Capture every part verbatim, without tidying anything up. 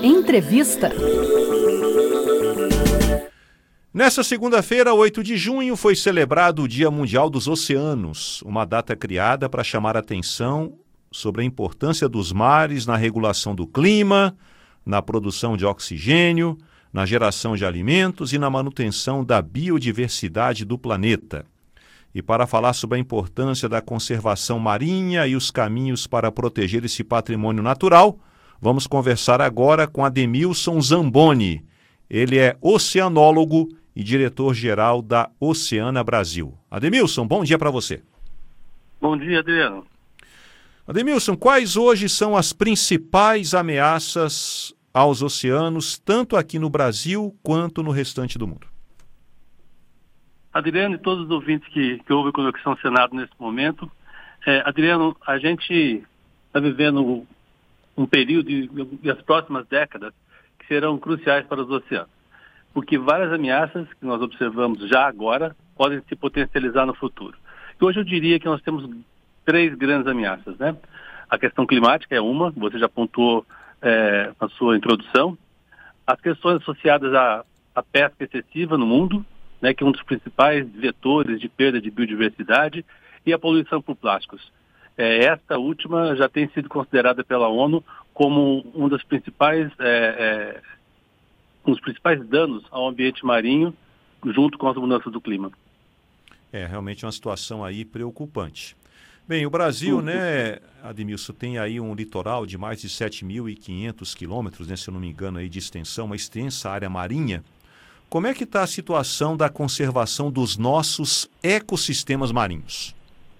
Entrevista. Nessa segunda-feira, oito de junho, foi celebrado o Dia Mundial dos Oceanos, uma data criada para chamar a atenção sobre a importância dos mares na regulação do clima, na produção de oxigênio, na geração de alimentos e na manutenção da biodiversidade do planeta. E para falar sobre a importância da conservação marinha e os caminhos para proteger esse patrimônio natural, vamos conversar agora com Ademilson Zamboni. Ele é oceanólogo e diretor-geral da Oceana Brasil. Ademilson, bom dia para você. Bom dia, Adriano. Ademilson, quais hoje são as principais ameaças aos oceanos, tanto aqui no Brasil quanto no restante do mundo? Adriano e todos os ouvintes que, que ouvem a Conexão Senado nesse momento, é, Adriano, a gente está vivendo um período e, e as próximas décadas que serão cruciais para os oceanos, porque várias ameaças que nós observamos já agora podem se potencializar no futuro. E hoje eu diria que nós temos três grandes ameaças, né? A questão climática é uma, você já apontou é, na sua introdução. As questões associadas à, à pesca excessiva no mundo, né, que é um dos principais vetores de perda de biodiversidade, e a poluição por plásticos. É, esta última já tem sido considerada pela ONU como um dos principais, é, é, um dos principais danos ao ambiente marinho, junto com as mudanças do clima. É realmente uma situação aí preocupante. Bem, o Brasil, né, Ademilson, tem aí um litoral de mais de sete mil e quinhentos quilômetros, né, se eu não me engano, aí, de extensão, uma extensa área marinha. Como é que está a situação da conservação dos nossos ecossistemas marinhos?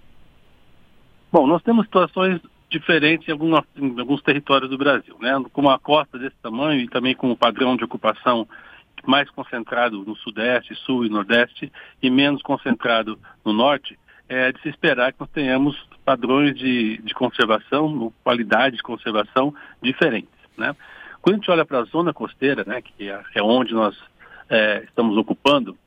Bom, nós temos situações diferentes em alguns, em alguns territórios do Brasil, né? Com uma costa desse tamanho e também com um padrão de ocupação mais concentrado no Sudeste, Sul e Nordeste e menos concentrado no Norte, é de se esperar que nós tenhamos padrões de, de conservação, qualidade de conservação diferentes, né? Quando a gente olha para a zona costeira, né, que é, é onde nós é, estamos ocupando,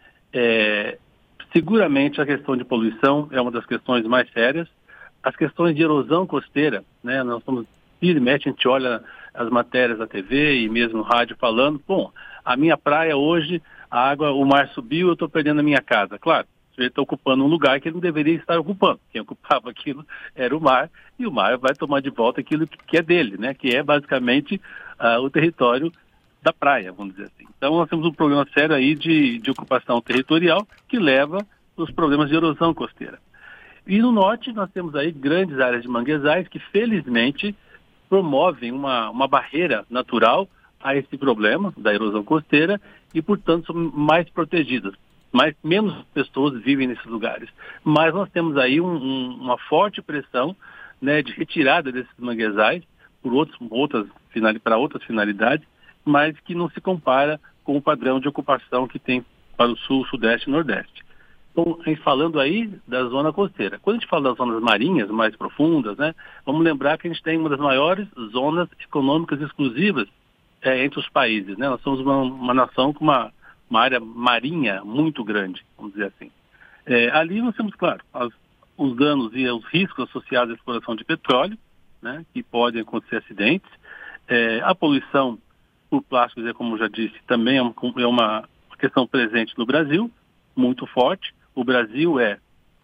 é, seguramente a questão de poluição é uma das questões mais sérias. As questões de erosão costeira, né, nós estamos, vira e mexe, a gente olha as matérias da T V e mesmo no rádio falando, bom, a minha praia hoje, a água, o mar subiu, eu estou perdendo a minha casa. Claro, ele está ocupando um lugar que ele não deveria estar ocupando. Quem ocupava aquilo era o mar, e o mar vai tomar de volta aquilo que é dele, né? Que é basicamente uh, o território da praia, vamos dizer assim. Então nós temos um problema sério aí de, de ocupação territorial que leva aos problemas de erosão costeira. E no norte nós temos aí grandes áreas de manguezais que felizmente promovem uma, uma barreira natural a esse problema da erosão costeira e, portanto, são mais protegidas. Mas menos pessoas vivem nesses lugares. Mas nós temos aí um, um, uma forte pressão, né, de retirada desses manguezais por outros, outras, para outras finalidades, mas que não se compara com o padrão de ocupação que tem para o Sul, Sudeste e Nordeste. Então, falando aí da zona costeira. Quando a gente fala das zonas marinhas mais profundas, né, vamos lembrar que a gente tem uma das maiores zonas econômicas exclusivas é, entre os países, né? Nós somos uma, uma nação com uma uma área marinha muito grande, vamos dizer assim. É, ali nós temos, claro, as, os danos e os riscos associados à exploração de petróleo, né, que podem acontecer acidentes. É, a poluição por plásticos, é, como eu já disse, também é uma, é uma questão presente no Brasil, muito forte. O Brasil é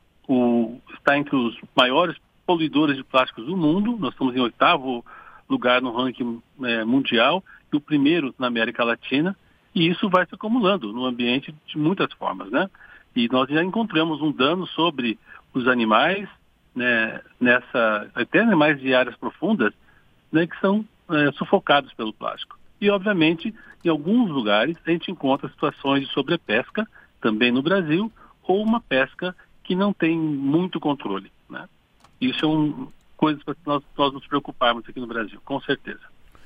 o, está entre os maiores poluidores de plásticos do mundo. Nós estamos em oitavo lugar no ranking é, mundial e o primeiro na América Latina. E isso vai se acumulando no ambiente de muitas formas, né? E nós já encontramos um dano sobre os animais, né, nessa, até animais de áreas profundas, né, que são é, sufocados pelo plástico. E, obviamente, em alguns lugares a gente encontra situações de sobrepesca, também no Brasil, ou uma pesca que não tem muito controle, né? Isso é uma coisa para nós, nós nos preocuparmos aqui no Brasil, com certeza.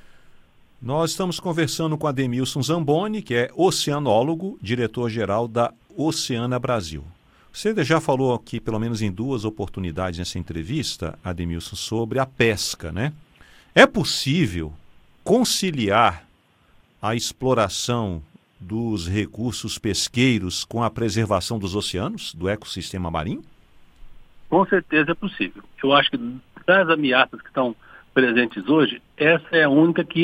Nós estamos conversando com Ademilson Zamboni, que é oceanólogo, diretor-geral da Oceana Brasil. Você já falou aqui, pelo menos em duas oportunidades nessa entrevista, Ademilson, sobre a pesca, né? É possível conciliar a exploração dos recursos pesqueiros com a preservação dos oceanos, do ecossistema marinho? Com certeza é possível. Eu acho que das ameaças que estão presentes hoje, essa é a única que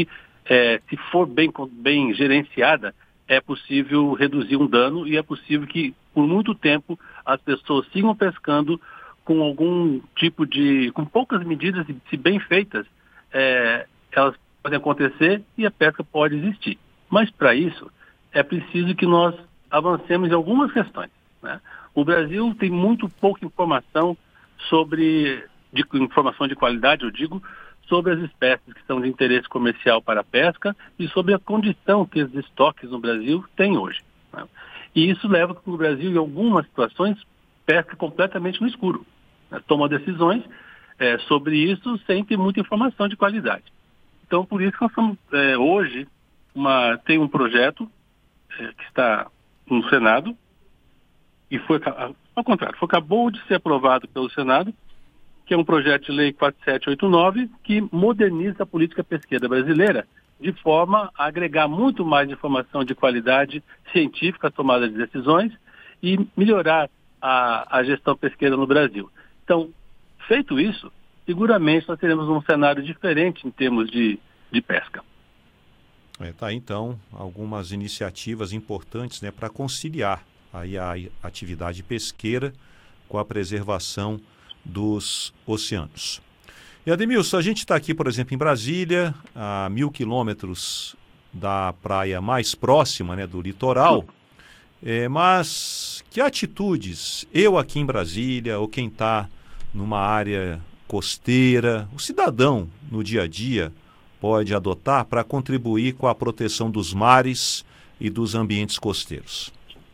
é, se for bem, bem gerenciada, é possível reduzir um dano e é possível que, por muito tempo, as pessoas sigam pescando com algum tipo de... com poucas medidas, se bem feitas, é, elas podem acontecer e a pesca pode existir. Mas, para isso, é preciso que nós avancemos em algumas questões, né? O Brasil tem muito pouca informação sobre... de informação de qualidade, eu digo, sobre as espécies que são de interesse comercial para a pesca e sobre a condição que os estoques no Brasil têm hoje, né? E isso leva para o Brasil, em algumas situações, pesca completamente no escuro, né? Toma decisões é, sobre isso sem ter muita informação de qualidade. Então, por isso que nós estamos, é, hoje, uma, tem um projeto é, que está no Senado e foi, ao contrário, foi, acabou de ser aprovado pelo Senado, que é um projeto de lei quatro sete oito nove, que moderniza a política pesqueira brasileira de forma a agregar muito mais informação de qualidade científica à tomada de decisões e melhorar a, a gestão pesqueira no Brasil. Então, feito isso, seguramente nós teremos um cenário diferente em termos de, de pesca. É, tá, então, algumas iniciativas importantes, né, para conciliar aí a atividade pesqueira com a preservação dos oceanos. E Ademilson, a gente está aqui, por exemplo, em Brasília, a mil quilômetros da praia mais próxima, né, do litoral, é, mas que atitudes eu aqui em Brasília, ou quem está numa área costeira, o cidadão no dia a dia pode adotar para contribuir com a proteção dos mares e dos ambientes costeiros?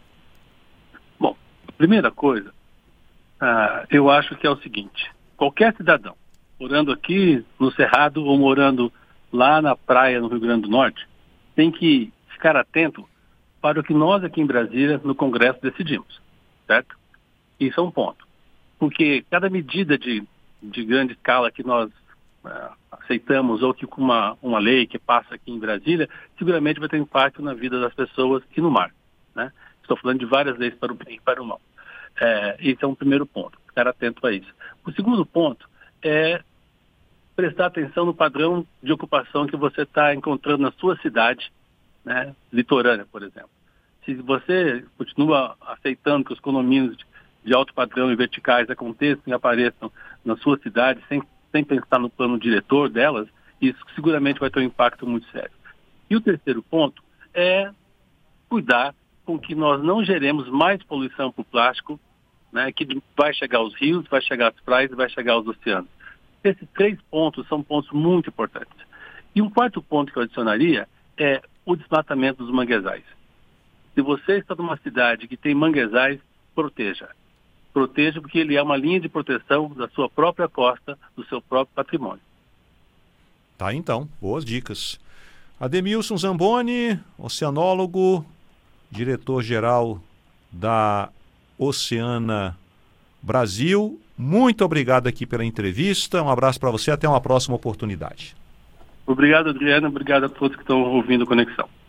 Bom, a primeira coisa, Ah, eu acho que é o seguinte: qualquer cidadão, morando aqui no Cerrado ou morando lá na praia no Rio Grande do Norte, tem que ficar atento para o que nós aqui em Brasília, no Congresso, decidimos, certo? Isso é um ponto. Porque cada medida de, de grande escala que nós uh, aceitamos ou que com uma, uma lei que passa aqui em Brasília, seguramente vai ter impacto na vida das pessoas e no mar, né? Estou falando de várias leis para o bem e para o mal. É, esse é um primeiro ponto, ficar atento a isso. O segundo ponto é prestar atenção no padrão de ocupação que você está encontrando na sua cidade, né, litorânea, por exemplo. Se você continua aceitando que os condomínios de, de alto padrão e verticais aconteçam e apareçam na sua cidade sem, sem pensar no plano diretor delas, isso seguramente vai ter um impacto muito sério. E o terceiro ponto é cuidar com que nós não geremos mais poluição por plástico, né, que vai chegar aos rios, vai chegar às praias e vai chegar aos oceanos. Esses três pontos são pontos muito importantes. E um quarto ponto que eu adicionaria é o desmatamento dos manguezais. Se você está numa cidade que tem manguezais, proteja. Proteja porque ele é uma linha de proteção da sua própria costa, do seu próprio patrimônio. Tá, então, boas dicas. Ademilson Zamboni, oceanólogo, diretor-geral da Oceana Brasil, muito obrigado aqui pela entrevista, um abraço para você, até uma próxima oportunidade. Obrigado, Adriana, obrigado a todos que estão ouvindo a Conexão.